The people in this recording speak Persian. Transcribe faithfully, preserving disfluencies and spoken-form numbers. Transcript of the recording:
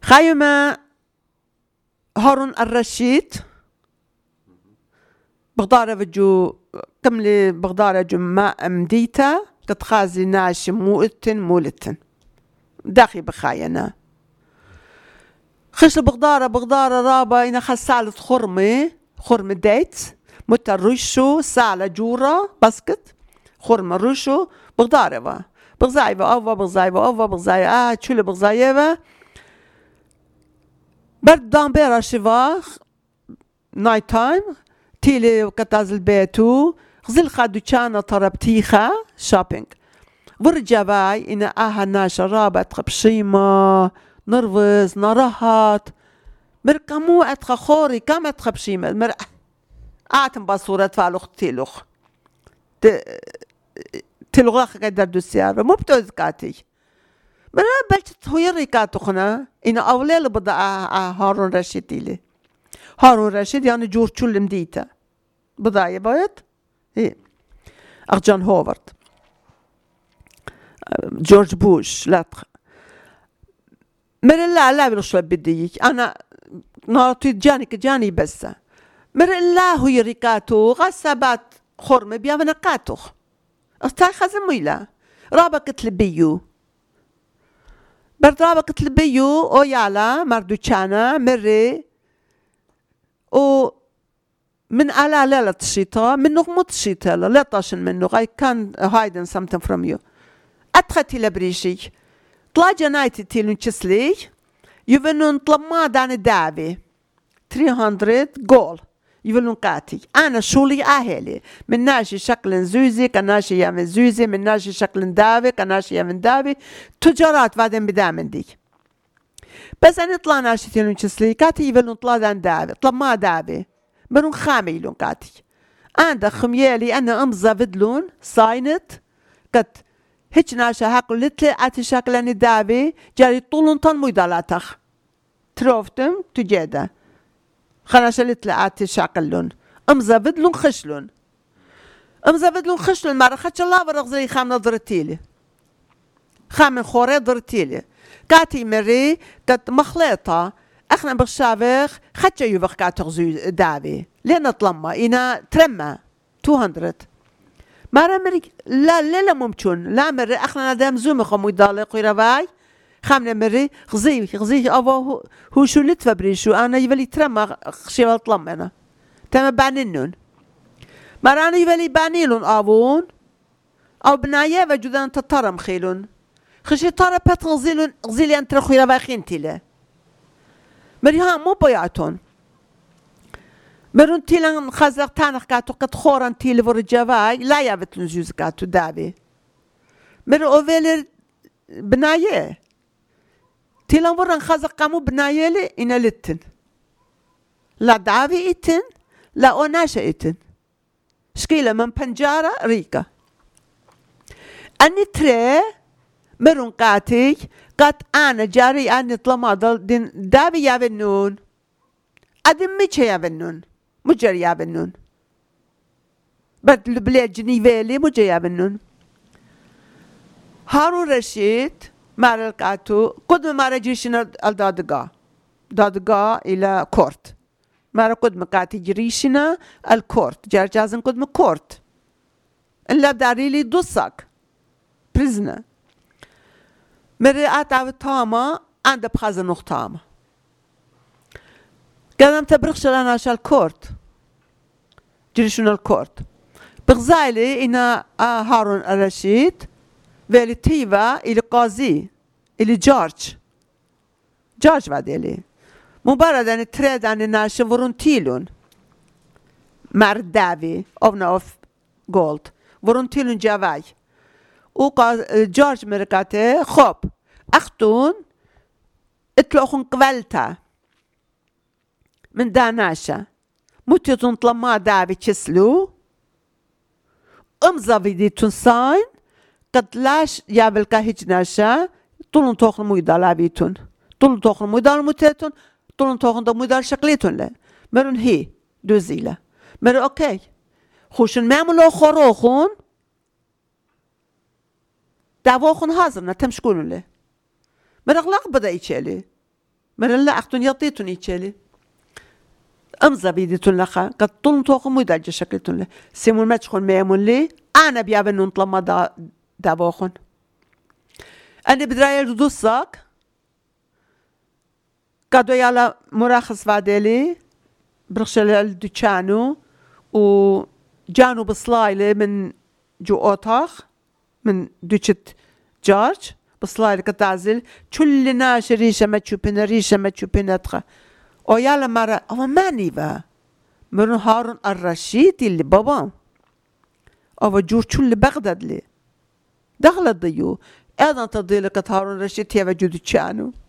خايمة هارون الرشيد بغدارة بجو كملي بغدارة جو ما أمديتا تتخازي ناشي مولتن مولتن داخي بخاينا خش بغدارة بغدارة رابا إنا خسالة خرمي خرم ديت مترشو سالة جورة بسكت خرم رشو بغدارة بغزايبة أوفا بغزايبة أوفا بغزايبة آه تشولي بغزايبة برد دام بيرا شفاخ نايت تايم تيلي وكتاز البيتو غزل خادو كانا طربتيخة شوبينج ورجع باي إنا آها ناشا رابط خبشيمة نرفز نرهات مركمو أتخا خوري كام أتخا بشيمة مر آتم باصورة فالوخ تيلوخ تلغاخ قدر دو السيارة مو بتوزكاتي مرة بلشت هو يريكاتو خنا إنا أولي بدا هارون رشيد تيلي هارون رشيد يعني جور تشول مديتا بضايا بايت إيه أخ جون هوفارد جورج بوش لا تخ مرة لا لا بنشوف بديك أنا نارتي جاني كجاني بس مرة لا هو يريكاتو غسبات خرم بيا ونقاتو أستاي خزم ويلا رابا كتلبيو برد رابا كتلبيو أو يالا مردو كانا مري و من ألا لا تشيطا منو مو تشيطا لا طاشن منو I can't hide something from you أدخلتي لبريشي طلا جنايتي تيلون تشسلي يفنون طلما دان دابي ثلاثمية جول يفنون قاتي أنا شولي أهلي من ناشي شكل زوزي كناشي يامن زوزي من ناشي شكل دابي كناشي يامن دابي تجارات بعدين بدامن دي بس أنا طلع ناشي تيلون تشسلي كاتي يفنون طلا دان دابي طلما دابي مرون خاميلون كاتي عند خميالي أنا أمزا بدلون ساينت كت هيك ناشا هاكو لتلي أتي شكلاني دابي جاري طولون طن ميدالاتخ تروفتم تجيدا خناشا لتلي أتي شكلون أمزا بدلون خشلون أمزا بدلون خشلون مرة خدش الله برغزي خام نظرتيلي خام خوري ضرتيلي كاتي مري كت مخلطة احنا بالشابخ خدش يوبخ كاتغزو دابي لأن طلما إنا ترمى مئتين مرة مريك لا لا لا ممكن لا مرة احنا ندام زوم خمو يدالق ويرواي خامنا مري غزي غزي أبا هو, هو شو لتفبري شو أنا يبالي ترمى خشيبال طلما أنا تم بانينون مرة أنا يبالي بانيلون أبون أو بنايا وجودان تطرم خيلون خشي طارة بات غزيلون غزيلي أنت رخوي رواي خينتيله مريها مو بيعتون مرون تيلان خزق تانخ كاتو قد خوران تيلي ورجاواي لا يابتلون جوز كاتو دابي مرو اوفيلر بنايه تيلان وران خزق قامو بنايه لي إنا لتن لا دعاوي إتن لا أوناشا إتن شكيلة من بنجارة ريكا أني تري مرون قاتي قد أنا جاري أني طلما دين دابي يابنون أدم ميش يابنون مجر يابنون بد البلاد جنيفيلي مجر يابنون هارون رشيد مار الكاتو قد ما رجيشنا الدادقا دادقا إلى كورت مار قد مكاتي جريشنا الكورت جار جازن قد مكورت إلا داريلي دوسك بريزنا مريات عو تاما عند بخزن نختاما قدم تبرخش لنا شال كورت جريشنا الكورت بغزايلي إنا آه هارون الرشيد ويلي تيفا إلي قاضي إلي جارج جارج بعديلي مبارد أن تريد أن ناشي ورون تيلون مرد دافي أوفنا أوف جولد ورون تيلون جاواي وقا جورج مركاته خب أختون اتلوخن قبلتا من داناشا متيتون طلما دابي تشسلو امزا فيدي تنساين قد لاش يابلكا هجناشا طولن توخن مويدا لابيتون طولن توخن مويدا متيتون طولن توخن دا مويدا شكليتون لا مرون هي دوزيلا مرون اوكي خوشن معملو خروخون دعواخون حاضر نتمش كونون له مرق لق بدا يشيله من لا أختن يطيتني تشيلي أمزا بيديتون لخا قد طلن توقم ويداج شكلتون له سيمون ما تشخون ميمون لي أنا بيابن نطلما دا دابوخن أنا بدرايا الدوساك قادو يالا مراخص فاديلي برخشل الدوشانو وجانو بصلايلي من جو أوتاخ من دوشت جارج بصلايلي كتعزل كل ناش ريشة ما تشوبين ريشة ما تشوبين أدخل او يالا مرة او ماني با مرن هارون الرشيد اللي بابا او جور كل بغداد لي دخل الضيو ايضا تضيلك هارون الرشيد هي وجود تشانو